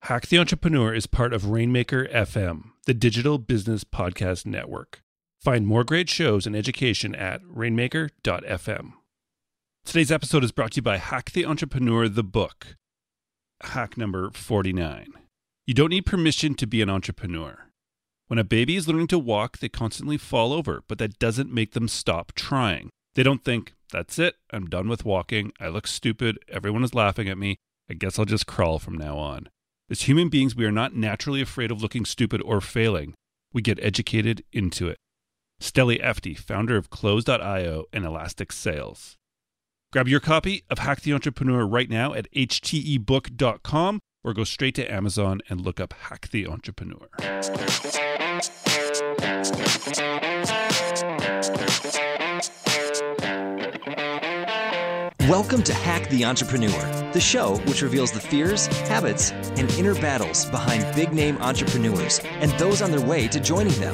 Hack the Entrepreneur is part of Rainmaker FM, the digital business podcast network. Find more great shows and education at rainmaker.fm. Today's episode is brought to you by Hack the Entrepreneur, the book. Hack number 49. You don't need permission to be an entrepreneur. When a baby is learning to walk, they constantly fall over, but that doesn't make them stop trying. They don't think, that's it, I'm done with walking, I look stupid, everyone is laughing at me, I guess I'll just crawl from now on. As human beings, we are not naturally afraid of looking stupid or failing. We get educated into it. Steli Efti, founder of Close.io and Elastic Sales. Grab your copy of Hack the Entrepreneur right now at htebook.com or go straight to Amazon and look up Hack the Entrepreneur. Welcome to Hack the Entrepreneur, the show which reveals the fears, habits, and inner battles behind big-name entrepreneurs and those on their way to joining them.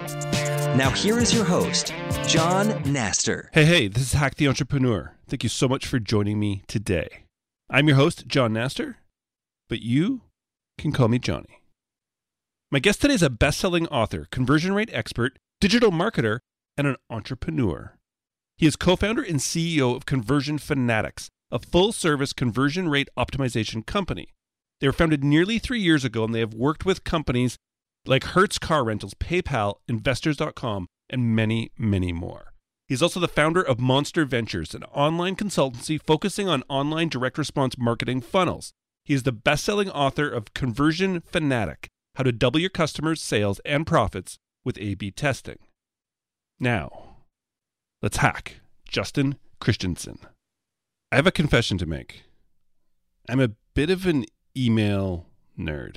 Now here is your host, John Naster. Hey, this is Hack the Entrepreneur. Thank you so much for joining me today. I'm your host, John Naster, but you can call me Johnny. My guest today is a best-selling author, conversion rate expert, digital marketer, and an entrepreneur. He is co-founder and CEO of Conversion Fanatics, a full-service conversion rate optimization company. They were founded nearly 3 years ago, and they have worked with companies like Hertz Car Rentals, PayPal, Investors.com, and many, many more. He's also the founder of Monster Ventures, an online consultancy focusing on online direct response marketing funnels. He is the best-selling author of Conversion Fanatic, How to Double Your Customers' Sales and Profits with A/B Testing. Now, let's hack Justin Christensen. I have a confession to make. I'm a bit of an email nerd.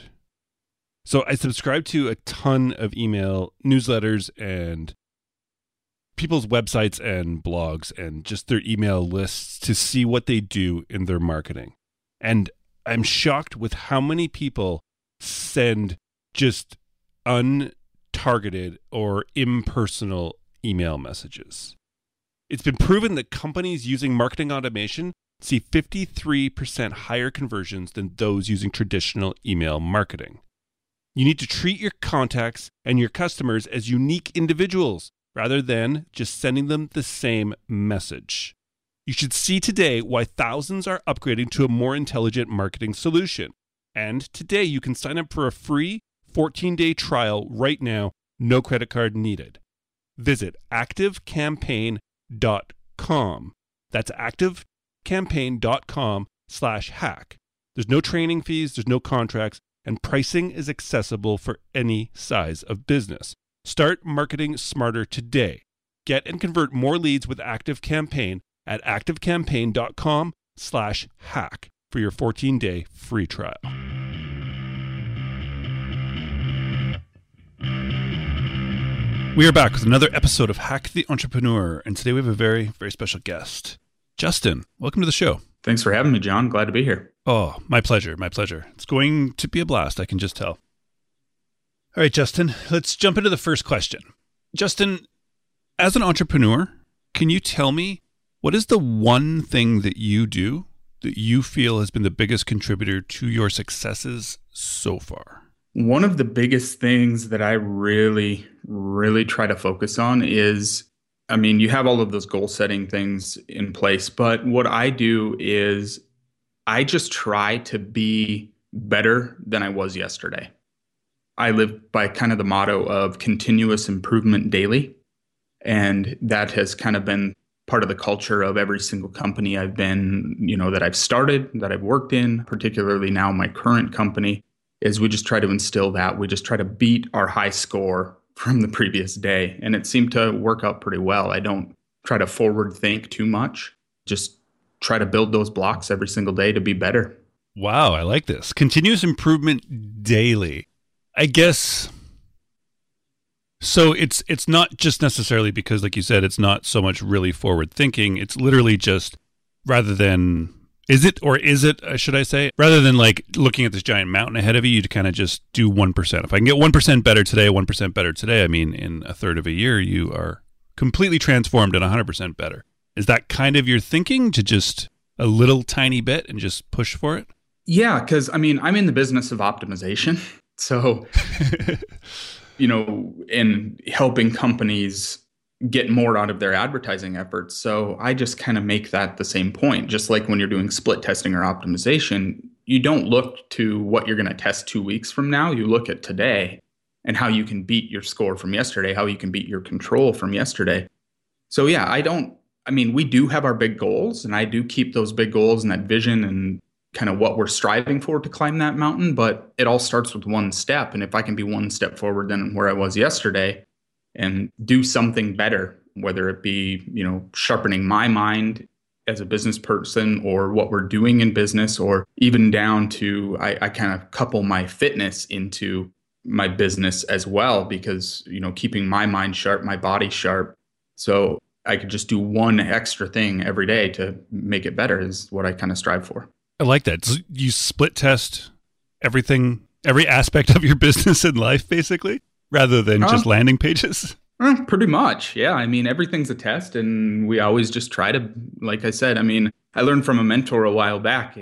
So I subscribe to a ton of email newsletters and people's websites and blogs and just their email lists to see what they do in their marketing. And I'm shocked with how many people send just untargeted or impersonal email messages. It's been proven that companies using marketing automation see 53% higher conversions than those using traditional email marketing. You need to treat your contacts and your customers as unique individuals rather than just sending them the same message. You should see today why thousands are upgrading to a more intelligent marketing solution. And today you can sign up for a free 14-day trial right now, no credit card needed. Visit activecampaign.com. That's activecampaign.com/hack. There's no training fees, there's no contracts, and pricing is accessible for any size of business. Start marketing smarter today. Get and convert more leads with ActiveCampaign at activecampaign.com/hack for your 14-day free trial. We are back with another episode of Hack the Entrepreneur, and today we have a very, very special guest. Justin, welcome to the show. Thanks for having me, John. Glad to be here. Oh, my pleasure, my pleasure. It's going to be a blast, I can just tell. All right, Justin, let's jump into the first question. Justin, as an entrepreneur, can you tell me what is the one thing that you do that you feel has been the biggest contributor to your successes so far? One of the biggest things that I really try to focus on is, you have all of those goal setting things in place, but what I do is I just try to be better than I was yesterday. I live by kind of the motto of continuous improvement daily. And that has kind of been part of the culture of every single company I've been, that I've started, that I've worked in, particularly now my current company, is we just try to instill that. We just try to beat our high score from the previous day. And it seemed to work out pretty well. I don't try to forward think too much. Just try to build those blocks every single day to be better. Wow, I like this. Continuous improvement daily. I guess, so it's not just necessarily because, like you said, it's not so much really forward thinking. It's literally just rather than, should I say, rather than like looking at this giant mountain ahead of you, to kind of just do 1%. If I can get 1% better today, 1% better today, in a third of a year, you are completely transformed and 100% better. Is that kind of your thinking, to just a little tiny bit and just push for it? Yeah, because I mean, I'm in the business of optimization. So, and helping companies get more out of their advertising efforts. So I just kind of make that the same point. Just like when you're doing split testing or optimization, you don't look to what you're going to test 2 weeks from now. You look at today and how you can beat your score from yesterday, how you can beat your control from yesterday. So yeah, I mean, we do have our big goals, and I do keep those big goals and that vision and kind of what we're striving for to climb that mountain, but it all starts with one step. And if I can be one step forward than where I was yesterday and do something better, whether it be, sharpening my mind as a business person or what we're doing in business, or even down to I kind of couple my fitness into my business as well, because, keeping my mind sharp, my body sharp. So I could just do one extra thing every day to make it better is what I kind of strive for. I like that. So you split test everything, every aspect of your business and life, basically, rather than just landing pages? Pretty much. Yeah. I mean, everything's a test, and we always just try to, like I said, I mean, I learned from a mentor a while back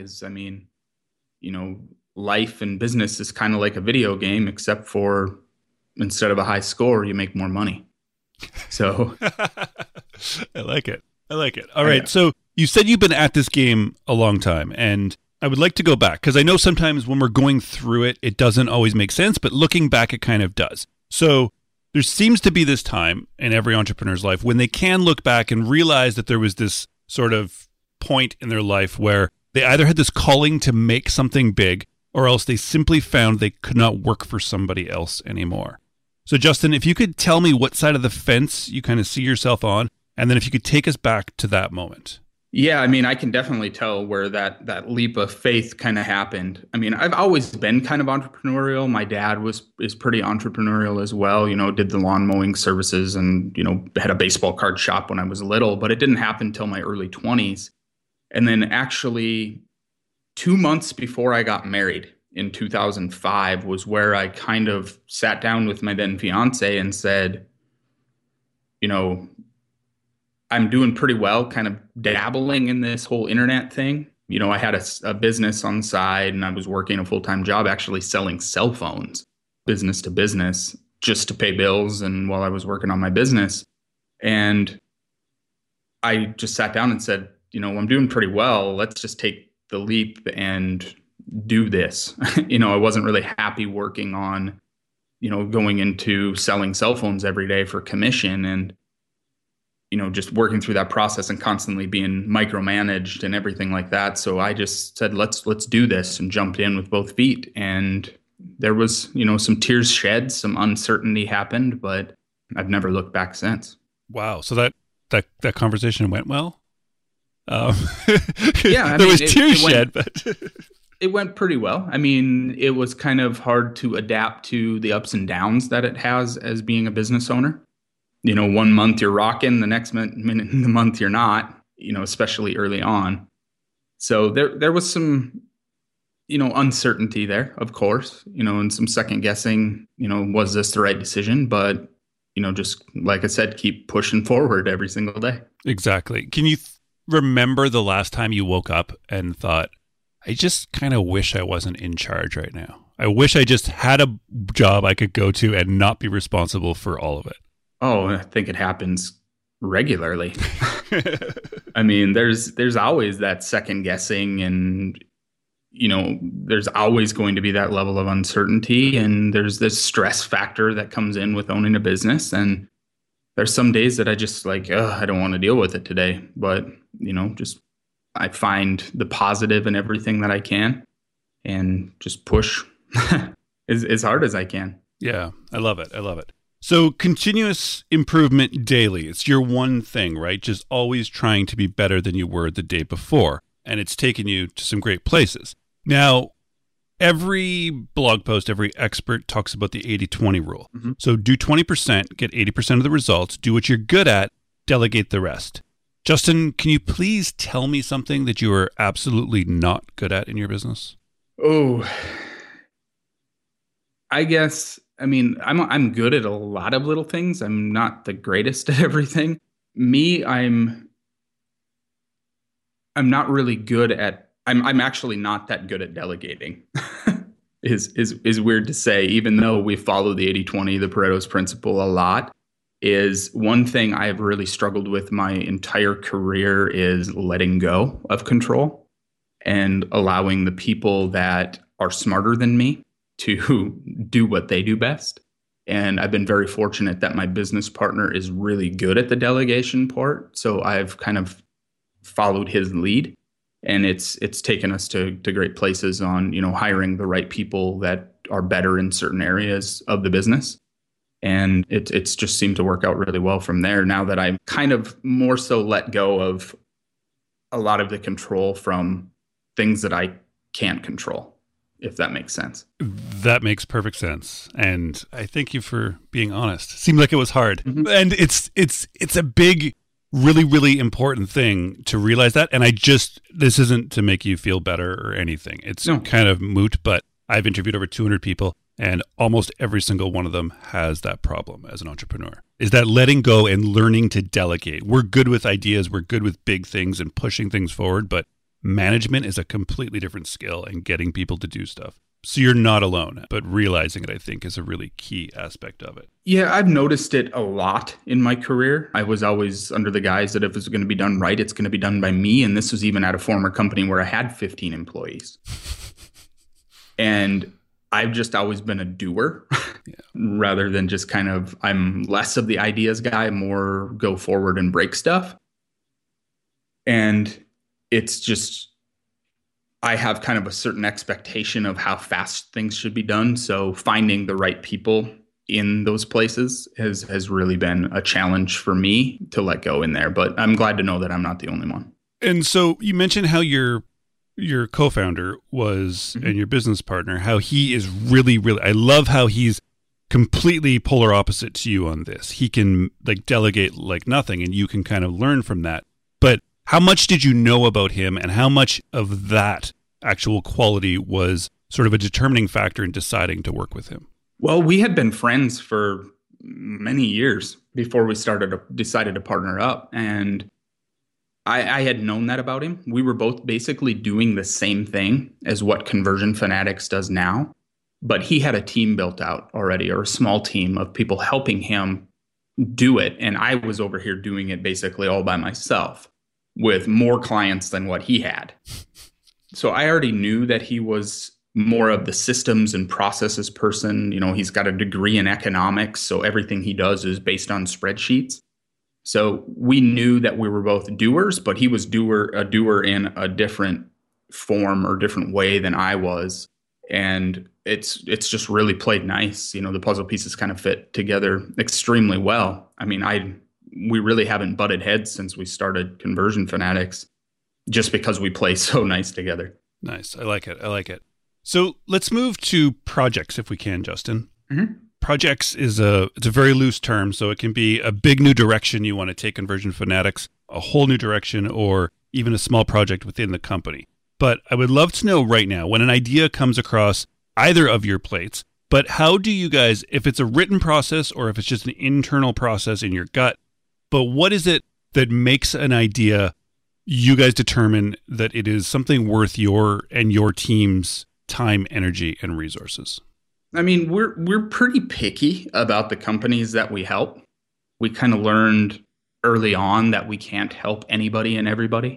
life and business is kind of like a video game, except for instead of a high score, you make more money. So I like it. All right. Yeah. So you said you've been at this game a long time, and I would like to go back because I know sometimes when we're going through it, it doesn't always make sense, but looking back, it kind of does. So there seems to be this time in every entrepreneur's life when they can look back and realize that there was this sort of point in their life where they either had this calling to make something big, or else they simply found they could not work for somebody else anymore. So Justin, if you could tell me what side of the fence you kind of see yourself on, and then if you could take us back to that moment. Yeah, I mean, I can definitely tell where that leap of faith kind of happened. I mean, I've always been kind of entrepreneurial. My dad is pretty entrepreneurial as well, did the lawn mowing services and, had a baseball card shop when I was little, but it didn't happen until my early 20s. And then actually 2 months before I got married in 2005 was where I kind of sat down with my then fiance and said, I'm doing pretty well, kind of dabbling in this whole internet thing. I had a business on the side, and I was working a full-time job actually selling cell phones, business to business, just to pay bills and while I was working on my business. And I just sat down and said, I'm doing pretty well. Let's just take the leap and do this. I wasn't really happy working on, going into selling cell phones every day for commission and, just working through that process and constantly being micromanaged and everything like that. So I just said, let's do this, and jumped in with both feet. And there was, some tears shed, some uncertainty happened, but I've never looked back since. Wow. So that conversation went well? Yeah. There was tears shed, but it went pretty well. I mean, it was kind of hard to adapt to the ups and downs that it has as being a business owner. 1 month you're rocking, the next minute in the month you're not, especially early on. So there was some, uncertainty there, of course, and some second guessing, was this the right decision? But, just like I said, keep pushing forward every single day. Exactly. Can you remember the last time you woke up and thought, I just kind of wish I wasn't in charge right now. I wish I just had a job I could go to and not be responsible for all of it. Oh, I think it happens regularly. I mean, there's always that second guessing, and, there's always going to be that level of uncertainty, and there's this stress factor that comes in with owning a business. And there's some days that I just like, I don't want to deal with it today, but, just I find the positive in everything that I can and just push as hard as I can. Yeah, I love it. So continuous improvement daily, it's your one thing, right? Just always trying to be better than you were the day before. And it's taken you to some great places. Now, every blog post, every expert talks about the 80-20 rule. Mm-hmm. So do 20%, get 80% of the results, do what you're good at, delegate the rest. Justin, can you please tell me something that you are absolutely not good at in your business? Oh, I guess, I mean, I'm good at a lot of little things. I'm not the greatest at everything. I'm not really good at I'm actually not that good at delegating. is weird to say, even though we follow the 80/20, the Pareto's principle a lot. Is one thing I've really struggled with my entire career is letting go of control and allowing the people that are smarter than me to do what they do best. And I've been very fortunate that my business partner is really good at the delegation part. So I've kind of followed his lead, and it's taken us to great places on, hiring the right people that are better in certain areas of the business. And it's just seemed to work out really well from there. Now that I'm kind of more so let go of a lot of the control from things that I can't control, if that makes sense. That makes perfect sense. And I thank you for being honest. Seemed like it was hard. Mm-hmm. And it's a big, really, really important thing to realize that. And this isn't to make you feel better or anything. It's kind of moot, but I've interviewed over 200 people. And almost every single one of them has that problem as an entrepreneur, is that letting go and learning to delegate. We're good with ideas. We're good with big things and pushing things forward, but management is a completely different skill and getting people to do stuff. So you're not alone, but realizing it, I think, is a really key aspect of it. Yeah, I've noticed it a lot in my career. I was always under the guise that if it's going to be done right, it's going to be done by me. And this was even at a former company where I had 15 employees. And I've just always been a doer rather than just kind of, I'm less of the ideas guy, more go forward and break stuff. And it's just, I have kind of a certain expectation of how fast things should be done. So finding the right people in those places has really been a challenge for me to let go in there. But I'm glad to know that I'm not the only one. And so you mentioned how your co-founder was, and your business partner, how he is really, really, I love how he's completely polar opposite to you on this. He can delegate like nothing, and you can kind of learn from that. But how much did you know about him, and how much of that actual quality was sort of a determining factor in deciding to work with him? Well, we had been friends for many years before we decided to partner up. And I had known that about him. We were both basically doing the same thing as what Conversion Fanatics does now, but he had a team built out already, or a small team of people helping him do it. And I was over here doing it basically all by myself with more clients than what he had. So I already knew that he was more of the systems and processes person. He's got a degree in economics, so everything he does is based on spreadsheets. So we knew that we were both doers, but he was a doer in a different form or different way than I was. And it's just really played nice. The puzzle pieces kind of fit together extremely well. I mean, we really haven't butted heads since we started Conversion Fanatics, just because we play so nice together. Nice. I like it. So let's move to projects if we can, Justin. Mm-hmm. Projects it's a very loose term, so it can be a big new direction you want to take Conversion Fanatics, a whole new direction, or even a small project within the company. But I would love to know right now, when an idea comes across either of your plates, but how do you guys, if it's a written process or if it's just an internal process in your gut, but what is it that makes an idea you guys determine that it is something worth your and your team's time, energy, and resources? I mean, we're pretty picky about the companies that we help. We kind of learned early on that we can't help anybody and everybody.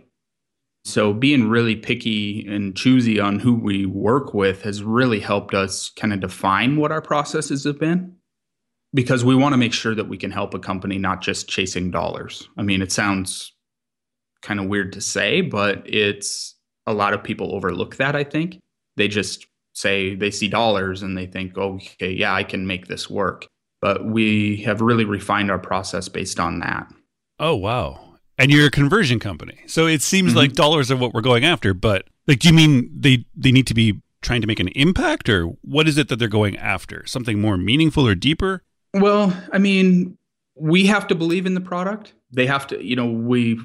So being really picky and choosy on who we work with has really helped us kind of define what our processes have been, because we want to make sure that we can help a company, not just chasing dollars. I mean, it sounds kind of weird to say, but a lot of people overlook that, I think. They just say they see dollars and they think, oh, okay, yeah, I can make this work. But we have really refined our process based on that. Oh, wow. And you're a conversion company. So it seems like dollars are what we're going after. But do you mean they need to be trying to make an impact, or what is it that they're going after? Something more meaningful or deeper? Well, I mean, we have to believe in the product. They have to,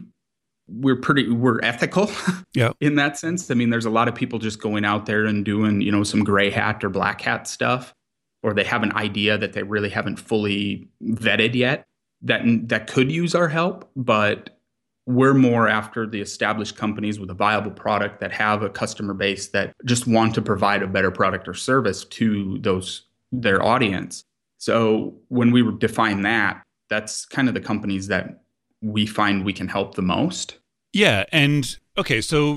we're ethical in that sense. I mean, there's a lot of people just going out there and doing, some gray hat or black hat stuff, or they have an idea that they really haven't fully vetted yet that could use our help. But we're more after the established companies with a viable product that have a customer base that just want to provide a better product or service to their audience. So when we define that, that's kind of the companies that we find we can help the most. Yeah. And okay, so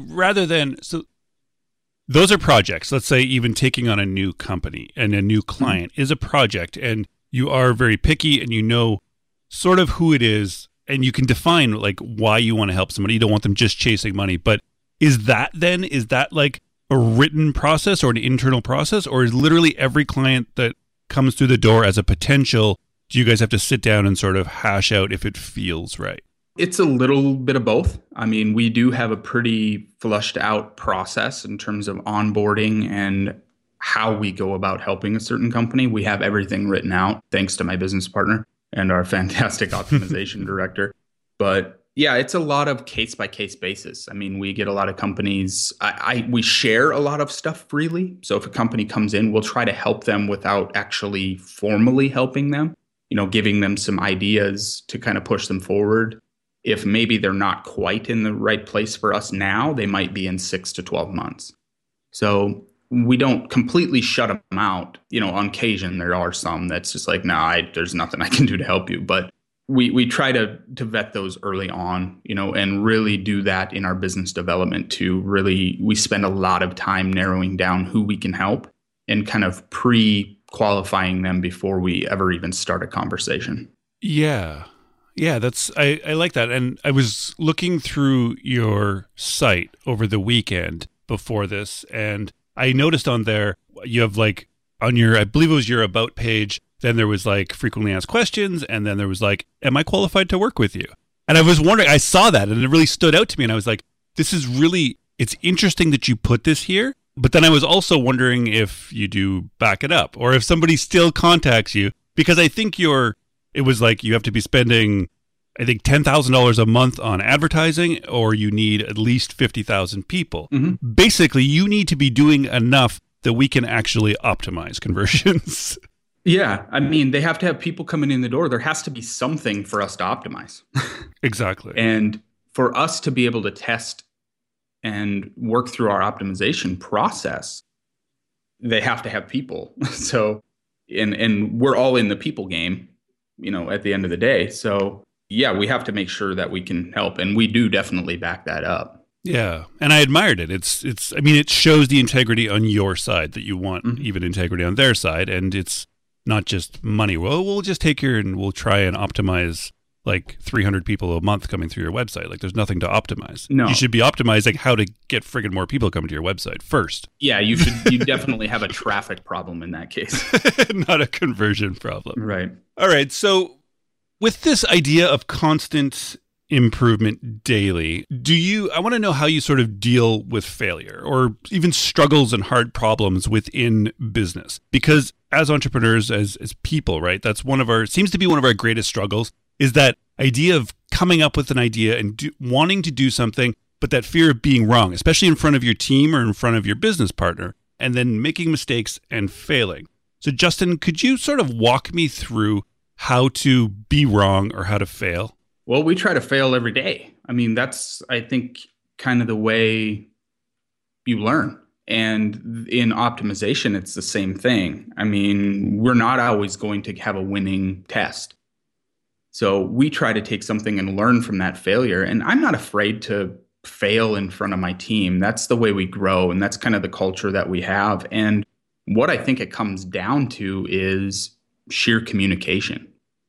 those are projects. Let's say even taking on a new company and a new client is a project, and you are very picky and you know sort of who it is, and you can define like why you want to help somebody. You don't want them just chasing money. But is that like a written process or an internal process, or is literally every client that comes through the door as a potential, do you guys have to sit down and sort of hash out if it feels right? It's a little bit of both. I mean, we do have a pretty flushed out process in terms of onboarding and how we go about helping a certain company. We have everything written out, thanks to my business partner and our fantastic optimization director. But yeah, it's a lot of case by case basis. I mean, we get a lot of companies, we share a lot of stuff freely. So if a company comes in, we'll try to help them without actually formally helping them, giving them some ideas to kind of push them forward. If maybe they're not quite in the right place for us now, they might be in 6 to 12 months. So we don't completely shut them out. On occasion, there are some that's just like, no, there's nothing I can do to help you. But we try to vet those early on, and really do that in our business development we spend a lot of time narrowing down who we can help and kind of pre-qualifying them before we ever even start a conversation. Yeah. Yeah, I like that. And I was looking through your site over the weekend before this, and I noticed on there you have like on your, I believe it was your about page, then there was like frequently asked questions, and then there was like, am I qualified to work with you? And I was wondering, I saw that and it really stood out to me, and I was like, it's interesting that you put this here. But then I was also wondering if you do back it up, or if somebody still contacts you, because I think it was like you have to be spending, I think, $10,000 a month on advertising, or you need at least 50,000 people. Mm-hmm. Basically, you need to be doing enough that we can actually optimize conversions. Yeah. I mean, they have to have people coming in the door. There has to be something for us to optimize. Exactly. And for us to be able to test and work through our optimization process, they have to have people. So, and we're all in the people game, at the end of the day. So yeah, we have to make sure that we can help, and we do definitely back that up. Yeah. And I admired it. It shows the integrity on your side that you want, even integrity on their side. And it's not just money. Well, we'll just take and we'll try and optimize like 300 people a month coming through your website. Like there's nothing to optimize. No. You should be optimizing how to get friggin' more people coming to your website first. Yeah, you definitely have a traffic problem in that case. Not a conversion problem. Right. All right. So with this idea of constant improvement daily, I want to know how you sort of deal with failure or even struggles and hard problems within business. Because as entrepreneurs, as people, right, that's seems to be one of our greatest struggles, is that idea of coming up with an idea and wanting to do something, but that fear of being wrong, especially in front of your team or in front of your business partner, and then making mistakes and failing. So Justin, could you sort of walk me through how to be wrong or how to fail? Well, we try to fail every day. I mean, that's, I think, kind of the way you learn. And in optimization, it's the same thing. I mean, we're not always going to have a winning test. So we try to take something and learn from that failure. And I'm not afraid to fail in front of my team. That's the way we grow. And that's kind of the culture that we have. And what I think it comes down to is sheer communication.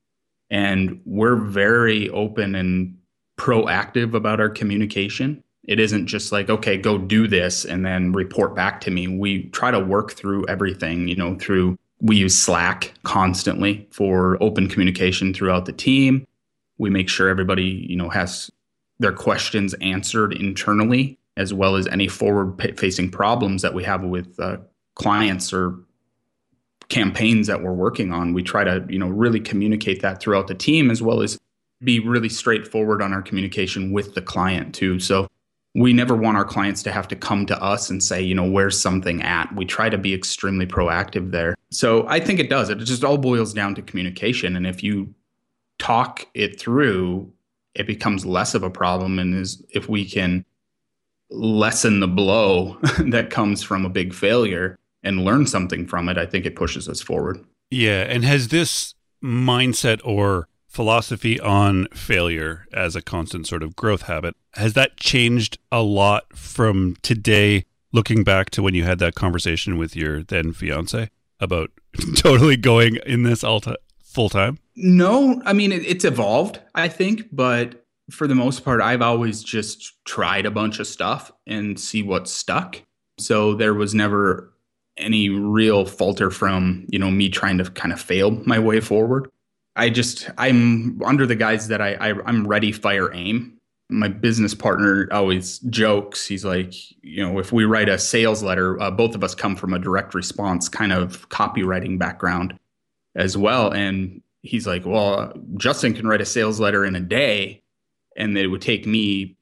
And we're very open and proactive about our communication. It isn't just like, okay, go do this and then report back to me. We try to work through everything, we use Slack constantly for open communication throughout the team. We make sure everybody, has their questions answered internally, as well as any forward-facing problems that we have with clients or campaigns that we're working on. We try to, really communicate that throughout the team, as well as be really straightforward on our communication with the client too. So we never want our clients to have to come to us and say, where's something at? We try to be extremely proactive there. So I think it does. It just all boils down to communication. And if you talk it through it becomes less of a problem. And if we can lessen the blow that comes from a big failure and learn something from it, I think it pushes us forward. Yeah. And has this mindset or philosophy on failure as a constant sort of growth habit, has that changed a lot from today, looking back to when you had that conversation with your then fiance about totally going in this full time? No, I mean, it's evolved, I think, but for the most part, I've always just tried a bunch of stuff and see what stuck. So there was never any real falter from, me trying to kind of fail my way forward. I'm under the guise that I'm ready, fire, aim. My business partner always jokes. He's like, if we write a sales letter, both of us come from a direct response kind of copywriting background as well. And he's like, well, Justin can write a sales letter in a day, and it would take me,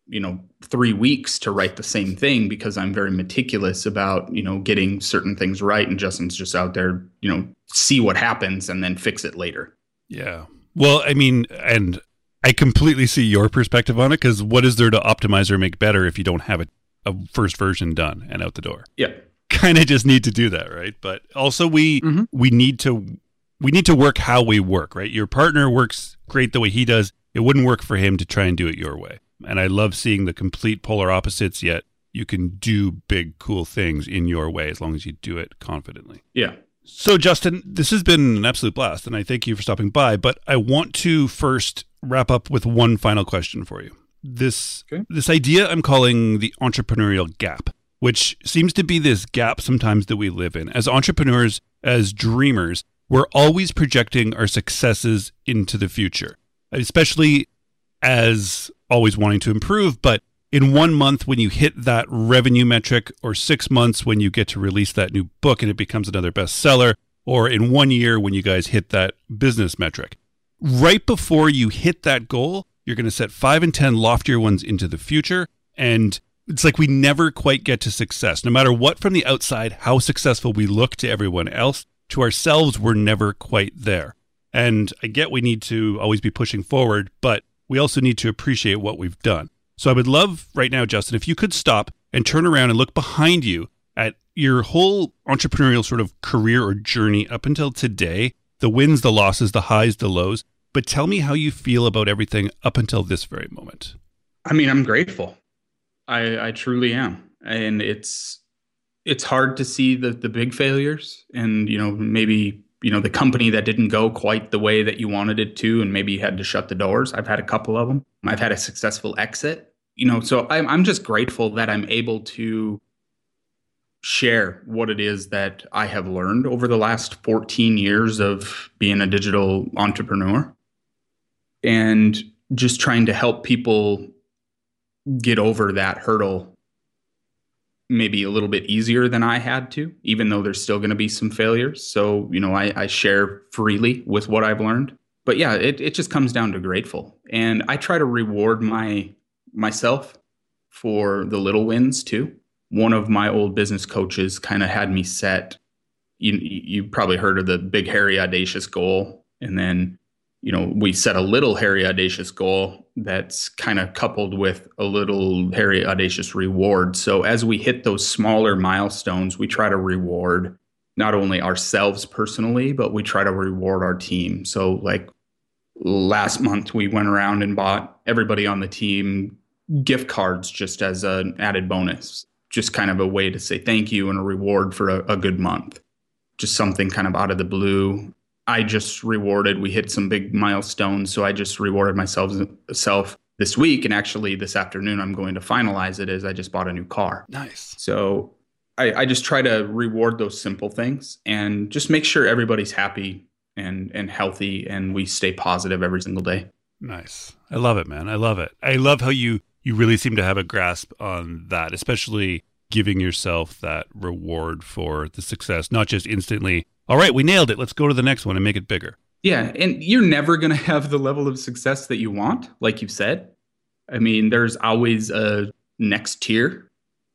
3 weeks to write the same thing because I'm very meticulous about, getting certain things right. And Justin's just out there, see what happens and then fix it later. Yeah. Well, I mean, and I completely see your perspective on it, because what is there to optimize or make better if you don't have a first version done and out the door? Yeah. Kind of just need to do that, right? But also we need to work how we work, right? Your partner works great the way he does. It wouldn't work for him to try and do it your way. And I love seeing the complete polar opposites, yet you can do big, cool things in your way as long as you do it confidently. Yeah. So, Justin, this has been an absolute blast, and I thank you for stopping by. But I want to first wrap up with one final question for you. This idea I'm calling the entrepreneurial gap, which seems to be this gap sometimes that we live in. As entrepreneurs, as dreamers, we're always projecting our successes into the future, especially as always wanting to improve. But in 1 month, when you hit that revenue metric, or 6 months when you get to release that new book and it becomes another bestseller, or in 1 year when you guys hit that business metric, right before you hit that goal, you're going to set 5 and 10 loftier ones into the future. And it's like we never quite get to success. No matter what from the outside, how successful we look to everyone else, to ourselves, we're never quite there. And I get we need to always be pushing forward, but we also need to appreciate what we've done. So I would love right now, Justin, if you could stop and turn around and look behind you at your whole entrepreneurial sort of career or journey up until today, the wins, the losses, the highs, the lows, but tell me how you feel about everything up until this very moment. I mean, I'm grateful. I truly am. And it's hard to see the big failures and, maybe, the company that didn't go quite the way that you wanted it to, and maybe you had to shut the doors. I've had a couple of them. I've had a successful exit, so I'm just grateful that I'm able to share what it is that I have learned over the last 14 years of being a digital entrepreneur, and just trying to help people get over that hurdle maybe a little bit easier than I had to, even though there's still going to be some failures. So, I share freely with what I've learned. But yeah, it just comes down to grateful. And I try to reward myself for the little wins too. One of my old business coaches kind of had me set, you probably heard of the big, hairy, audacious goal. And then, we set a little hairy, audacious goal that's kind of coupled with a little hairy, audacious reward. So as we hit those smaller milestones, we try to reward not only ourselves personally, but we try to reward our team. So like last month, we went around and bought everybody on the team gift cards just as an added bonus, just kind of a way to say thank you and a reward for a good month. Just something kind of out of the blue. We hit some big milestones. So I just rewarded myself this week. And actually this afternoon, I'm going to finalize it as I just bought a new car. Nice. So I just try to reward those simple things and just make sure everybody's happy and healthy, and we stay positive every single day. Nice. I love it, man. I love it. I love how you really seem to have a grasp on that, especially giving yourself that reward for the success, not just instantly, all right, we nailed it, let's go to the next one and make it bigger. Yeah, and you're never going to have the level of success that you want, like you've said. I mean, there's always a next tier.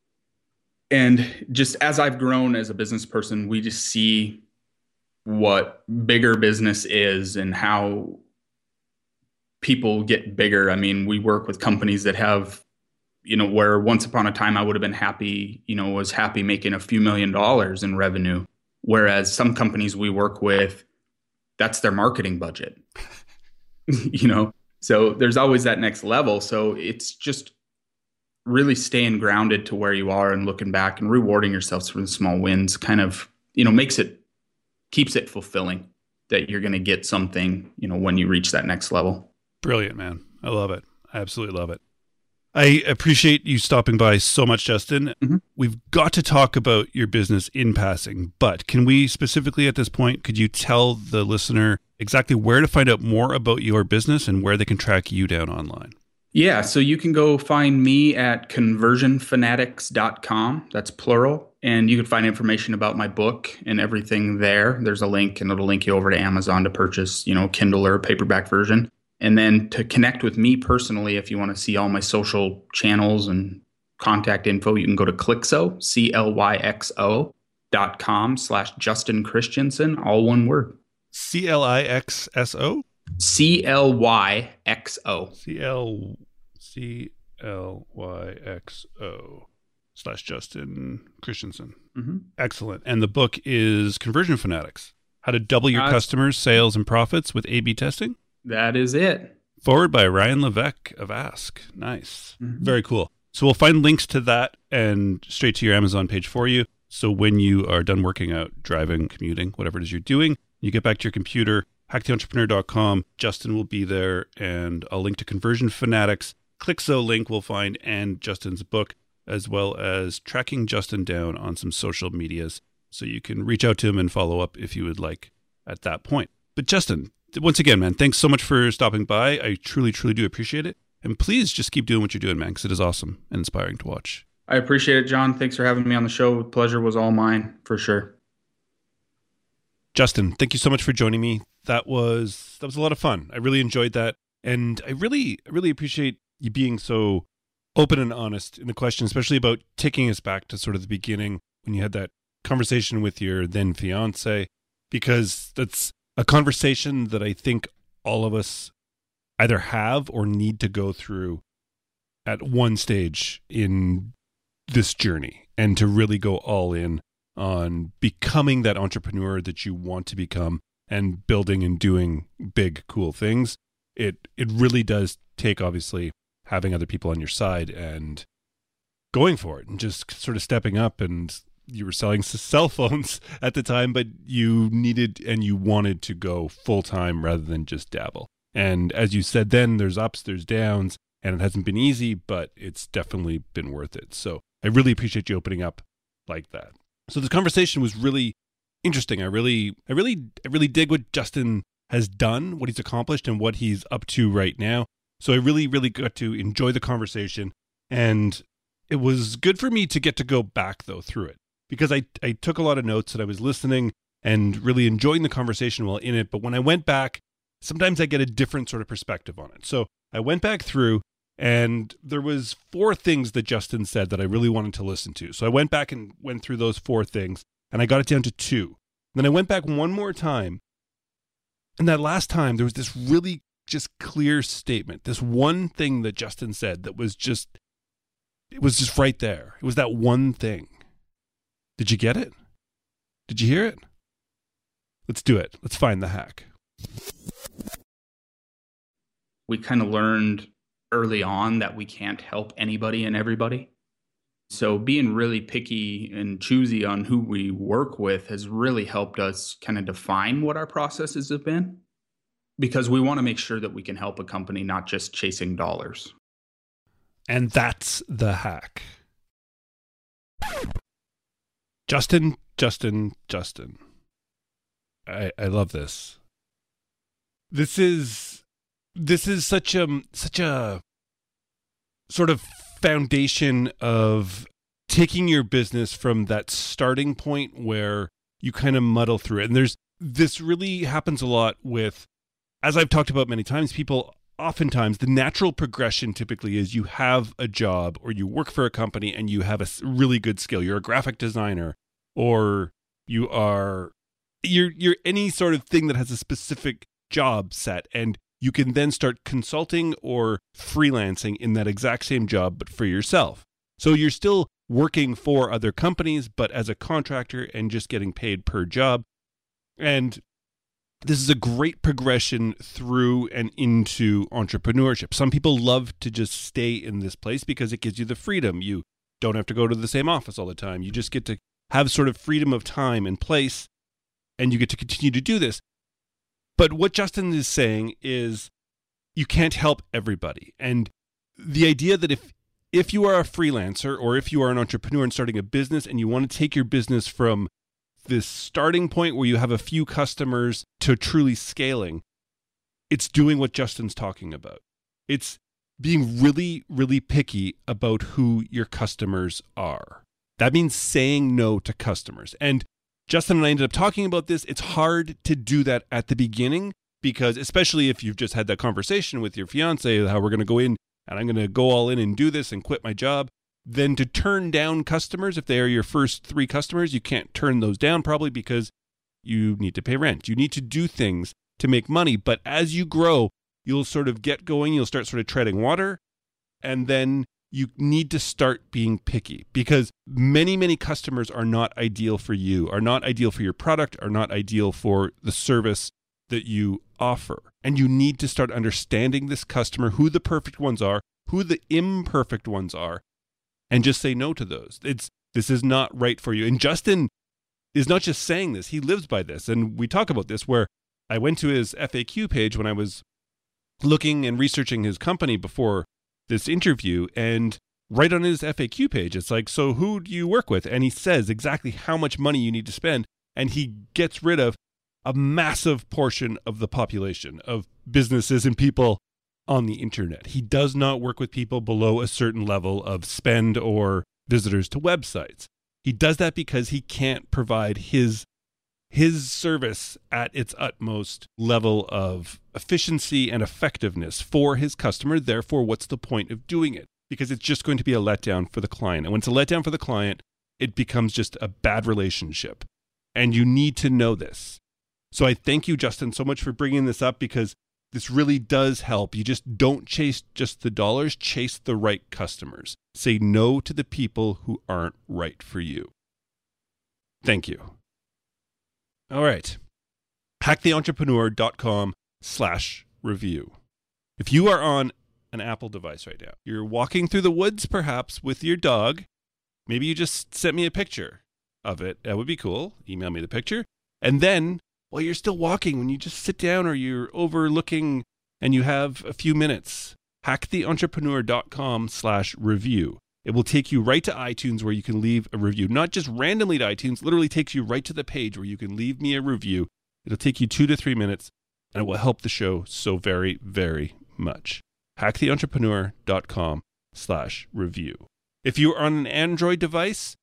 And just as I've grown as a business person, we just see what bigger business is and how people get bigger. I mean, we work with companies that have, where once upon a time I would have been happy, was happy making a few $1,000,000 in revenue. Whereas some companies we work with, that's their marketing budget, so there's always that next level. So it's just really staying grounded to where you are and looking back and rewarding yourselves for the small wins kind of, keeps it fulfilling that you're going to get something, when you reach that next level. Brilliant, man. I love it. I absolutely love it. I appreciate you stopping by so much, Justin. Mm-hmm. We've got to talk about your business in passing, but can we specifically at this point, could you tell the listener exactly where to find out more about your business and where they can track you down online? Yeah, so you can go find me at conversionfanatics.com. That's plural. And you can find information about my book and everything there. There's a link, and it'll link you over to Amazon to purchase, Kindle or paperback version. And then to connect with me personally, if you want to see all my social channels and contact info, you can go to Clyxo, CLYXO.com/Justin Christensen, all one word. CLIXSO? CLYXO. CLYXO/Justin Christensen. Mm-hmm. Excellent. And the book is Conversion Fanatics: How to Double Your Customers' Sales and Profits with A/B Testing. That is it. Forward by Ryan Levesque of Ask. Nice. Mm-hmm. Very cool. So we'll find links to that and straight to your Amazon page for you. So when you are done working out, driving, commuting, whatever it is you're doing, you get back to your computer, hacktheentrepreneur.com. Justin will be there, and I'll link to Conversion Fanatics. Clyxo link we'll find, and Justin's book, as well as tracking Justin down on some social medias. So you can reach out to him and follow up if you would like at that point. But Justin, once again, man, thanks so much for stopping by. I truly, truly do appreciate it. And please just keep doing what you're doing, man, because it is awesome and inspiring to watch. I appreciate it, John. Thanks for having me on the show. The pleasure was all mine, for sure. Justin, thank you so much for joining me. That was a lot of fun. I really enjoyed that. And I really appreciate you being so open and honest in the question, especially about taking us back to sort of the beginning when you had that conversation with your then fiance, because that's a conversation that I think all of us either have or need to go through at one stage in this journey, and to really go all in on becoming that entrepreneur that you want to become and building and doing big, cool things. It really does take, obviously, having other people on your side and going for it and just sort of stepping up. And you were selling cell phones at the time, but you needed and you wanted to go full time rather than just dabble. And as you said then, there's ups, there's downs, and it hasn't been easy, but it's definitely been worth it. So I really appreciate you opening up like that. So this conversation was really interesting. I really dig what Justin has done, what he's accomplished, and what he's up to right now. So I really got to enjoy the conversation, and it was good for me to get to go back though through it, because I took a lot of notes and I was listening and really enjoying the conversation while in it. But when I went back, sometimes I get a different sort of perspective on it. So I went back through, and there was 4 things that Justin said that I really wanted to listen to. So I went back and went through those 4 things, and I got it down to 2. Then I went back one more time, and that last time there was this really just clear statement, this one thing that Justin said that was just, it was just right there. It was that one thing. Did you get it? Did you hear it? Let's do it. Let's find the hack. We kind of learned early on that we can't help anybody and everybody. So being really picky and choosy on who we work with has really helped us kind of define what our processes have been, because we want to make sure that we can help a company, not just chasing dollars. And that's the hack. Justin. I love this. This is such a sort of foundation of taking your business from that starting point where you kind of muddle through it. And this really happens a lot with, as I've talked about many times, people oftentimes, the natural progression typically is you have a job or you work for a company and you have a really good skill. You're a graphic designer, or you're any sort of thing that has a specific job set, and you can then start consulting or freelancing in that exact same job, but for yourself. So you're still working for other companies, but as a contractor and just getting paid per job. And this is a great progression through and into entrepreneurship. Some people love to just stay in this place because it gives you the freedom. You don't have to go to the same office all the time. You just get to have sort of freedom of time and place, and you get to continue to do this. But what Justin is saying is you can't help everybody. And the idea that if you are a freelancer or if you are an entrepreneur and starting a business and you want to take your business from this starting point where you have a few customers to truly scaling, it's doing what Justin's talking about. It's being really, really picky about who your customers are. That means saying no to customers. And Justin and I ended up talking about this. It's hard to do that at the beginning because, especially if you've just had that conversation with your fiance, how we're going to go in and I'm going to go all in and do this and quit my job, then to turn down customers, if they are your first 3 customers, you can't turn those down probably because you need to pay rent. You need to do things to make money. But as you grow, you'll sort of get going. You'll start sort of treading water. And then you need to start being picky because many, many customers are not ideal for you, are not ideal for your product, are not ideal for the service that you offer. And you need to start understanding this customer, who the perfect ones are, who the imperfect ones are, and just say no to those. This is not right for you. And Justin is not just saying this, he lives by this. And we talk about this where I went to his FAQ page when I was looking and researching his company before this interview, and right on his FAQ page, it's like, so who do you work with? And he says exactly how much money you need to spend, and he gets rid of a massive portion of the population of businesses and people on the internet. He does not work with people below a certain level of spend or visitors to websites. He does that because he can't provide his service at its utmost level of efficiency and effectiveness for his customer. Therefore, what's the point of doing it? Because it's just going to be a letdown for the client. And when it's a letdown for the client, it becomes just a bad relationship. And you need to know this. So I thank you, Justin, so much for bringing this up because this really does help. You just don't chase just the dollars, chase the right customers. Say no to the people who aren't right for you. Thank you. All right. HackTheEntrepreneur.com/review. If you are on an Apple device right now, you're walking through the woods perhaps with your dog, maybe you just sent me a picture of it. That would be cool. Email me the picture. And then while you're still walking, when you just sit down or you're overlooking and you have a few minutes, HackTheEntrepreneur.com/review. It will take you right to iTunes where you can leave a review. Not just randomly to iTunes, literally takes you right to the page where you can leave me a review. It'll take you 2 to 3 minutes, and it will help the show so very, very much. HackTheEntrepreneur.com/review. If you are on an Android device,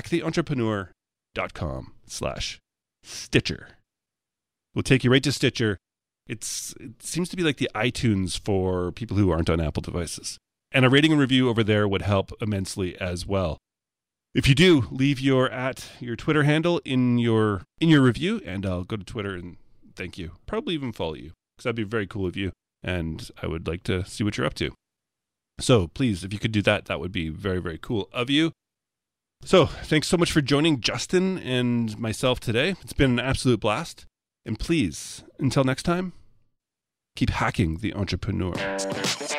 HackTheEntrepreneur.com/Stitcher. We'll take you right to Stitcher. It seems to be like the iTunes for people who aren't on Apple devices. And a rating and review over there would help immensely as well. If you do, leave your Twitter handle in your review, and I'll go to Twitter and thank you. Probably even follow you, because that'd be very cool of you, and I would like to see what you're up to. So please, if you could do that, that would be very, very cool of you. So thanks so much for joining Justin and myself today. It's been an absolute blast. And please, until next time, keep hacking the entrepreneur.